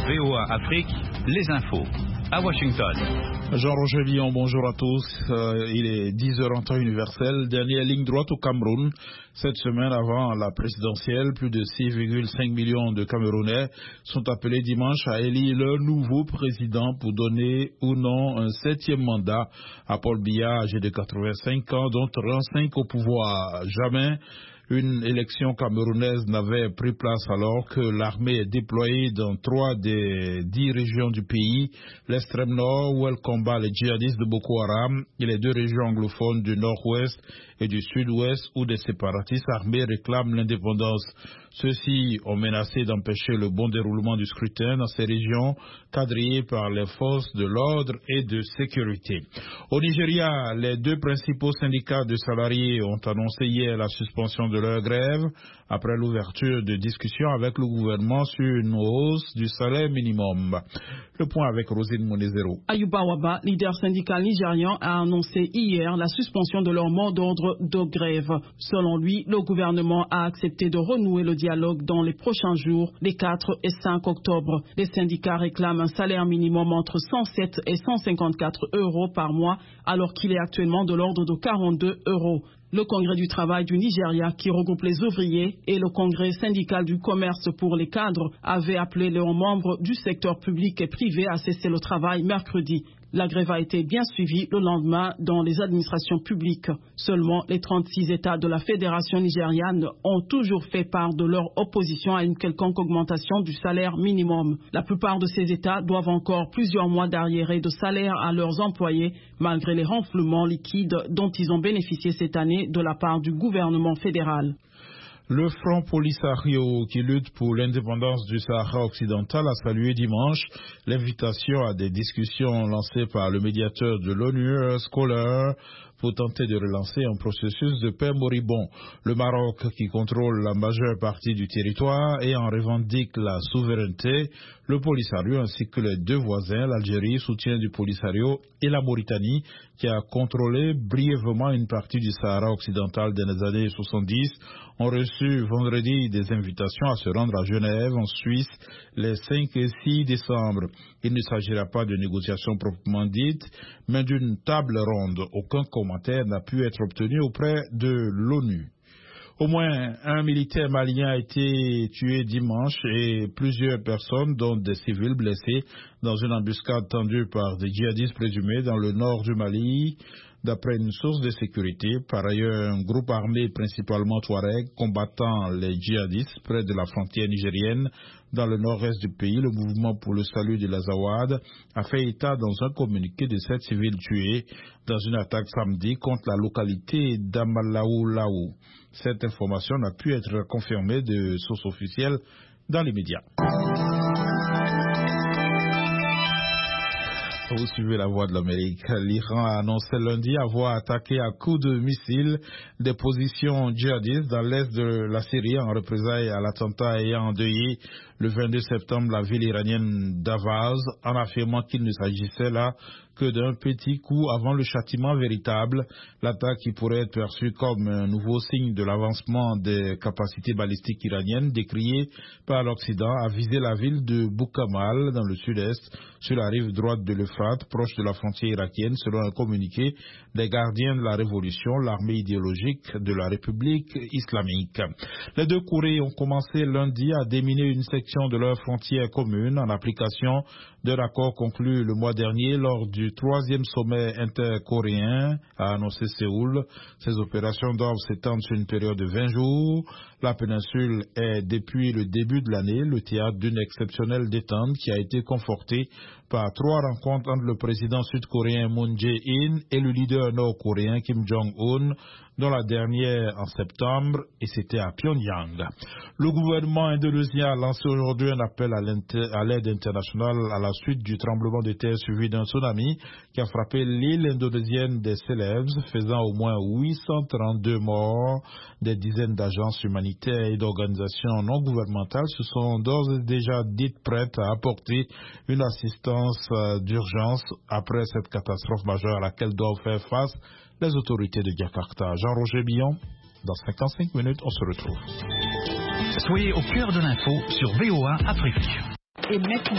VOA Afrique, les infos. À Washington. Jean-Roger Villon, bonjour à tous. Il est 10h en temps universel. Dernière ligne droite au Cameroun. Cette semaine avant la présidentielle, plus de 6,5 millions de Camerounais sont appelés dimanche à élire leur nouveau président pour donner ou non un 7e mandat à Paul Biya, âgé de 85 ans, dont 35 au pouvoir. Jamais une élection camerounaise n'avait pris place alors que l'armée est déployée dans 3 des 10 régions du pays, l'extrême nord où elle combat les djihadistes de Boko Haram et les 2 régions anglophones du nord-ouest et du sud-ouest où des séparatistes armés réclament l'indépendance. Ceux-ci ont menacé d'empêcher le bon déroulement du scrutin dans ces régions quadrillées par les forces de l'ordre et de sécurité. Au Nigeria, les 2 principaux syndicats de salariés ont annoncé hier la suspension de leur grève après l'ouverture de discussions avec le gouvernement sur une hausse du salaire minimum. Le point avec Rosine Monezero. Ayuba Waba, leader syndical nigérian, a annoncé hier la suspension de leur mot d'ordre de grève. Selon lui, le gouvernement a accepté de renouer le dialogue dans les prochains jours, les 4 et 5 octobre. Les syndicats réclament un salaire minimum entre 107 et 154 euros par mois, alors qu'il est actuellement de l'ordre de 42 euros. Le Congrès du travail du Nigeria, qui regroupe les ouvriers, et le Congrès syndical du commerce pour les cadres avaient appelé leurs membres du secteur public et privé à cesser le travail mercredi. La grève a été bien suivie le lendemain dans les administrations publiques. Seulement, les 36 États de la Fédération nigériane ont toujours fait part de leur opposition à une quelconque augmentation du salaire minimum. La plupart de ces États doivent encore plusieurs mois d'arriérés de salaire à leurs employés, malgré les renflouements liquides dont ils ont bénéficié cette année de la part du gouvernement fédéral. Le Front Polisario, qui lutte pour l'indépendance du Sahara occidental, a salué dimanche l'invitation à des discussions lancées par le médiateur de l'ONU, Scholar, pour tenter de relancer un processus de paix moribond. Le Maroc, qui contrôle la majeure partie du territoire et en revendique la souveraineté, le Polisario ainsi que les 2 voisins, l'Algérie, soutien du Polisario, et la Mauritanie, qui a contrôlé brièvement une partie du Sahara occidental dans les années 70, ont reçu vendredi des invitations à se rendre à Genève, en Suisse, les 5 et 6 décembre. Il ne s'agira pas de négociations proprement dites, mais d'une table ronde. Aucun commentaire n'a pu être obtenu auprès de l'ONU. Au moins un militaire malien a été tué dimanche et plusieurs personnes, dont des civils, blessés dans une embuscade tendue par des djihadistes présumés dans le nord du Mali, d'après une source de sécurité. Par ailleurs, un groupe armé principalement Touareg combattant les djihadistes près de la frontière nigérienne dans le nord-est du pays, le mouvement pour le salut de l'Azawad, a fait état dans un communiqué de 7 civils tués dans une attaque samedi contre la localité d'Amalaoulaou. Cette information n'a pu être confirmée de sources officielles dans les médias. Vous suivez la voix de l'Amérique. L'Iran a annoncé lundi avoir attaqué à coups de missiles des positions djihadistes dans l'est de la Syrie en représailles à l'attentat ayant endeuillé le 22 septembre la ville iranienne d'Avaz, en affirmant qu'il ne s'agissait là que d'un petit coup avant le châtiment véritable. L'attaque, qui pourrait être perçue comme un nouveau signe de l'avancement des capacités balistiques iraniennes décriées par l'Occident, a visé la ville de Boukamal dans le sud-est, sur la rive droite de l'Euphrate, proche de la frontière irakienne, selon un communiqué des gardiens de la révolution, l'armée idéologique de la République islamique. Les 2 Corées ont commencé lundi à déminer une section de leur frontière commune en application d'un accord conclu le mois dernier lors du 3e sommet intercoréen, a annoncé Séoul. Ces opérations doivent s'étendre sur une période de 20 jours. La péninsule est, depuis le début de l'année, le théâtre d'une exceptionnelle détente qui a été confortée par 3 rencontres entre le président sud-coréen Moon Jae-in et le leader nord-coréen Kim Jong-un, dont la dernière en septembre, et c'était à Pyongyang. Le gouvernement indonésien a lancé aujourd'hui un appel à l'aide internationale à la suite du tremblement de terre suivi d'un tsunami qui a frappé l'île indonésienne des Celebes, faisant au moins 832 morts. Des dizaines d'agences humanitaires et d'organisations non gouvernementales se sont d'ores et déjà dites prêtes à apporter une assistance d'urgence après cette catastrophe majeure à laquelle doivent faire face les autorités de Jakarta. Jean-Roger Villon, dans 55 minutes, on se retrouve. Soyez au cœur de l'info sur VOA Afrique. Et maintenant,